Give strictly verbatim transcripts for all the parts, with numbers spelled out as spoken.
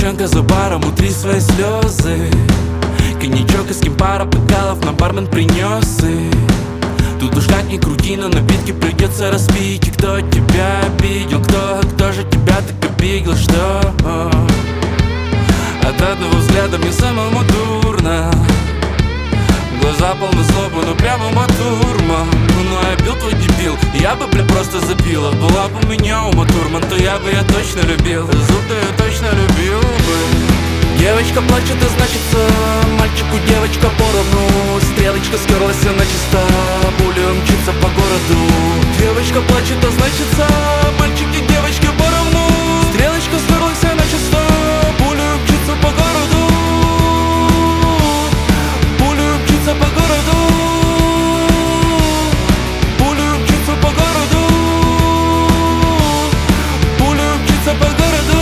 девчонка за баром, утри свои слезы. Коньячок из кемпара, бокалов нам бармен принес. И тут уж как ни крути, но напитки придется распить. И кто тебя обидел, кто, кто же тебя так обидел, что от одного взгляда мне самому дурно. Глаза полны злобы, ну прямо матурма. Ну я бил твой дебил, я бы, бля, просто забила. Была бы у меня ума турман, то я бы, я точно любил. Зуб-то я точно любил бы. Девочка плачет, и значится мальчику девочка поровну. Стрелочка скерлась, она чиста, пуля мчится по городу. Девочка плачет, а значится мальчики девочки поровну. Стрелочка скерлась, она чиста, пуля мчится по городу. Пуля мчится по городу. Пуля мчится по городу. Пуля мчится по городу.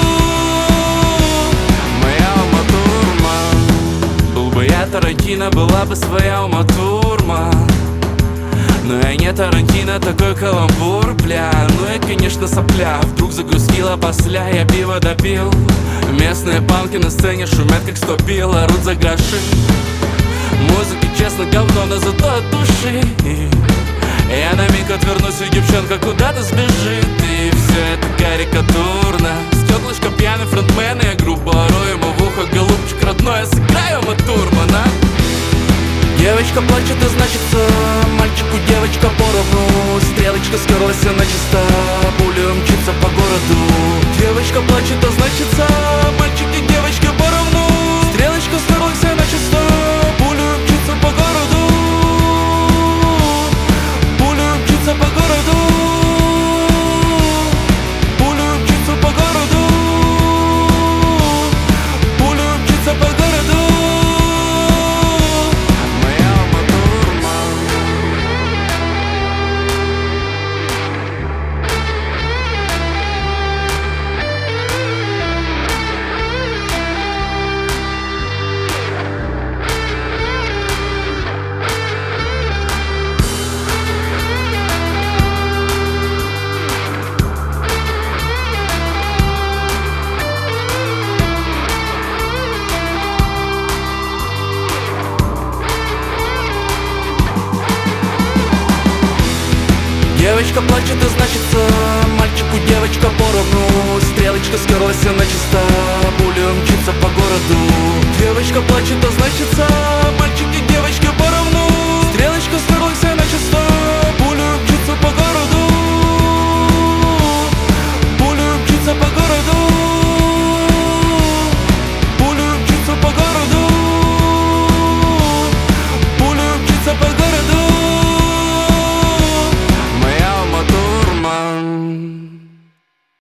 Я Тарантино, была бы своя Ума Турман. Но я не Тарантино, такой каламбур, бля. Ну я, конечно, сопля, вдруг загрузила посля. Я пиво допил. Местные панки на сцене шумят, как сто пил, орут за гроши. Музыка, честно, говно, но зато от души. Я на миг отвернусь, и девчонка куда-то сбежит. И все это карикатурно. Стеклышко пьяный фронтмен, и я грубо ору ему в ухо: голубчик родной, я сыграю Матурмана. Девочка плачет, и значится мальчику девочка поровну. Стрелочка скерлась, она чиста, пуля мчится по городу. Девочка плачет, а значится мальчики девочки поровну. Стрелочка скерлась, она чиста, пуля мчится по городу. Пуля мчится по городу. Пуля мчится по городу. Пуля мчится по городу. Моя Матурман. Девочка плачет, и значится мальчику девочка поровну. Стрелочка скерлась, она чиста,